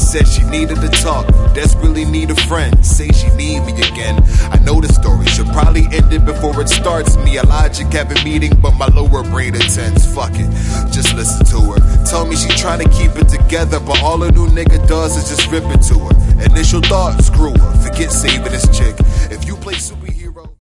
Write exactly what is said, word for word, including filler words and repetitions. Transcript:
said she needed to talk, desperately need a friend. Say she need me again. I know the story should probably end it before it starts. Me and logic have a meeting, but my lower brain attends. Fuck it, just listen to her. Tell me she trying to keep it together, but all a new nigga does is just rip it to her. Initial thought, screw her. Forget saving this chick. If you play super